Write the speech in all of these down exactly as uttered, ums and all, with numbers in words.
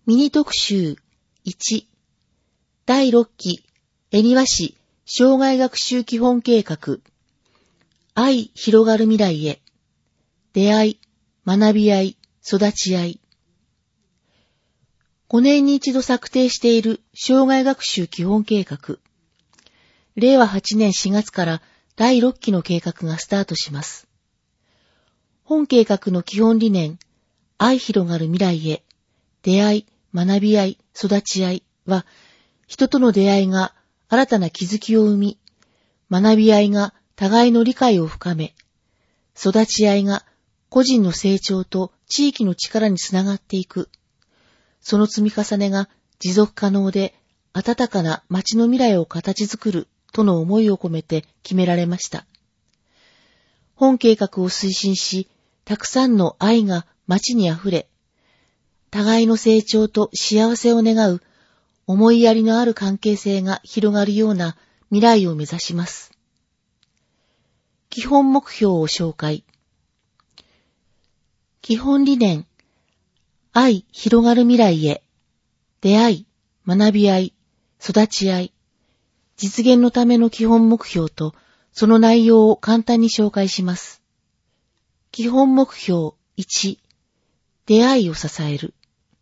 ミニ特集いちだいろっき恵庭市生涯学習基本計画愛広がる未来へ出会い、学び合い、育ち合いごねんに一度策定している生涯学習基本計画れいわはちねんしがつからだいろっきの計画がスタートします。本計画の基本理念愛広がる未来へ出会い、学び合い、育ち合いは、人との出会いが新たな気づきを生み、学び合いが互いの理解を深め、育ち合いが個人の成長と地域の力につながっていく。その積み重ねが持続可能で温かな街の未来を形作るとの思いを込めて決められました。本計画を推進し、たくさんの愛が街にあふれ、互いの成長と幸せを願う思いやりのある関係性が広がるような未来を目指します。基本目標を紹介。基本理念、愛広がる未来へ、出会い、学び合い、育ち合い、実現のための基本目標とその内容を簡単に紹介します。基本目標いち、出会いを支える。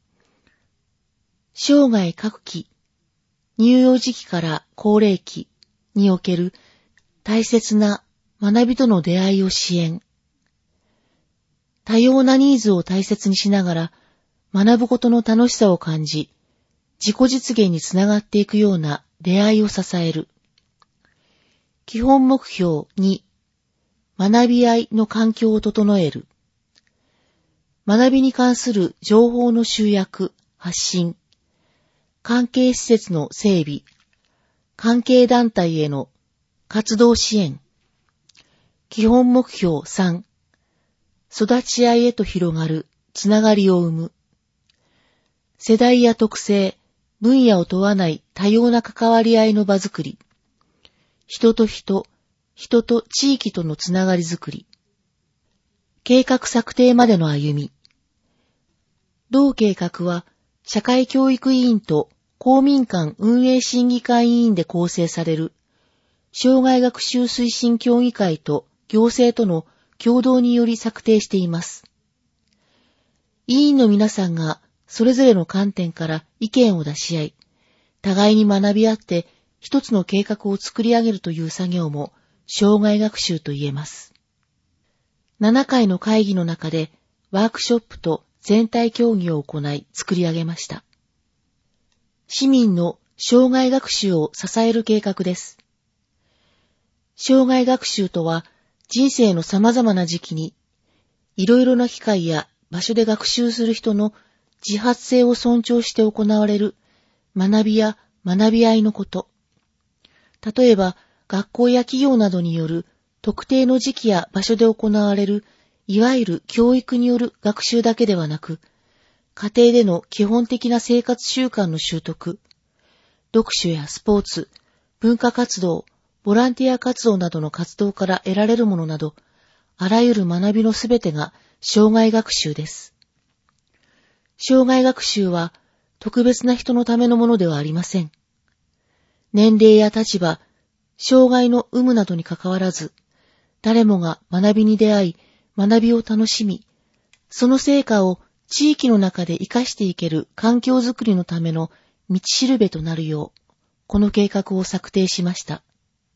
生涯各期、乳幼児期から高齢期における大切な学びとの出会いを支援。多様なニーズを大切にしながら学ぶことの楽しさを感じ、自己実現につながっていくような出会いを支える。基本目標に、学び合いの環境を整える。学びに関する情報の集約、発信。関係施設の整備、関係団体への活動支援。基本目標さん、育ち合いへと広がるつながりを生む。世代や特性、分野を問わない多様な関わり合いの場づくり。人と人、人と地域とのつながりづくり。計画策定までの歩み。同計画は、社会教育委員と公民館運営審議会委員で構成される、生涯学習推進協議会と行政との共同により策定しています。委員の皆さんがそれぞれの観点から意見を出し合い、互いに学び合って一つの計画を作り上げるという作業も生涯学習と言えます。ななかいの会議の中でワークショップと全体協議を行い作り上げました。市民の生涯学習を支える計画です。生涯学習とは人生の様々な時期にいろいろな機会や場所で学習する人の自発性を尊重して行われる学びや学び合いのこと。例えば学校や企業などによる特定の時期や場所で行われるいわゆる教育による学習だけではなく、家庭での基本的な生活習慣の習得、読書やスポーツ、文化活動、ボランティア活動などの活動から得られるものなど、あらゆる学びのすべてが生涯学習です。生涯学習は特別な人のためのものではありません。年齢や立場、障害の有無などにかかわらず、誰もが学びに出会い、学びを楽しみ、その成果を地域の中で活かしていける環境づくりのための道しるべとなるよう、この計画を策定しました。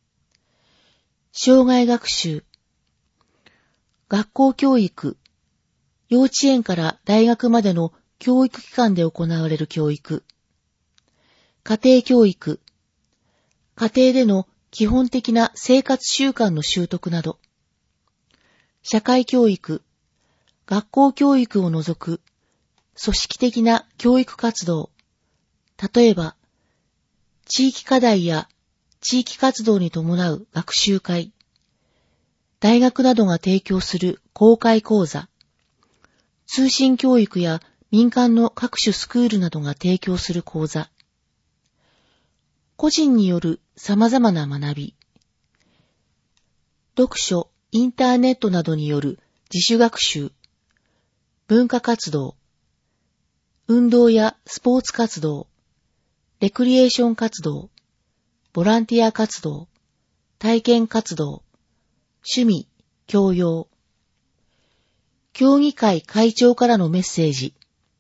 生涯学習、学校教育、幼稚園から大学までの教育機関で行われる教育、家庭教育、家庭での基本的な生活習慣の習得など、社会教育、学校教育を除く組織的な教育活動、例えば、地域課題や地域活動に伴う学習会、大学などが提供する公開講座、通信教育や民間の各種スクールなどが提供する講座、個人による様々な学び、読書、インターネットなどによる自主学習、文化活動、 運動やスポーツ活動、レクリエーション活動、ボランティア活動、体験活動、趣味、教養。協議会会長からのメッセージ。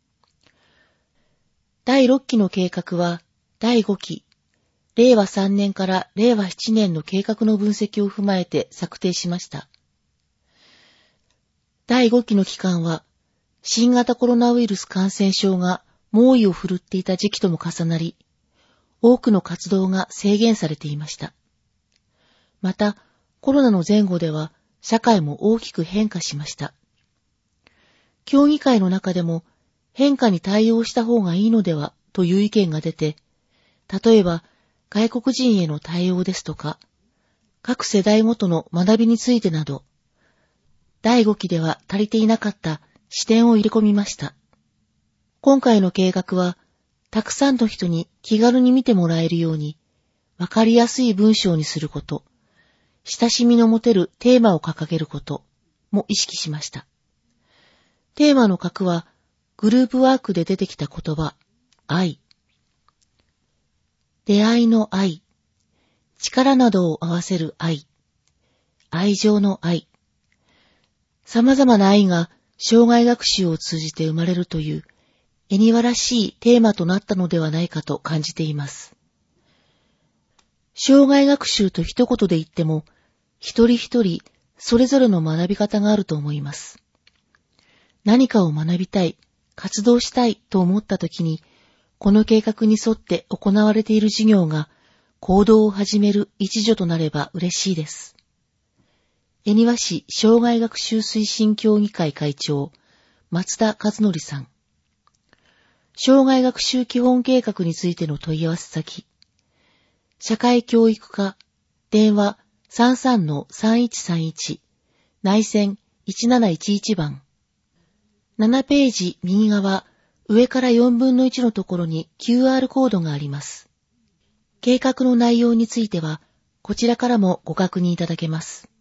だいろっきの計画はだいごき、れいわさんねんかられいわななねんの計画の分析を踏まえて策定しました。だいごきの期間は、新型コロナウイルス感染症が猛威を振るっていた時期とも重なり、多くの活動が制限されていました。また、コロナの前後では社会も大きく変化しました。協議会の中でも変化に対応した方がいいのではという意見が出て、例えば外国人への対応ですとか、各世代ごとの学びについてなど、だいごきでは足りていなかった視点を入れ込みました。今回の計画は、たくさんの人に気軽に見てもらえるように、わかりやすい文章にすること、親しみの持てるテーマを掲げることも意識しました。テーマの核は、グループワークで出てきた言葉、愛。出会いの愛。力などを合わせる愛。愛情の愛。様々な愛が生涯学習を通じて生まれるという、絵にわらしいテーマとなったのではないかと感じています。生涯学習と一言で言っても、一人一人それぞれの学び方があると思います。何かを学びたい、活動したいと思ったときに、この計画に沿って行われている授業が行動を始める一助となれば嬉しいです。恵庭市生涯学習推進協議会会長、松田和則さん。生涯学習基本計画についての問い合わせ先。社会教育課、電話 さんさんのさんいちさんいち、内線いちなないちいち番。ななページ右側、上からよんぶんのいちのところに キューアール コードがあります。計画の内容については、こちらからもご確認いただけます。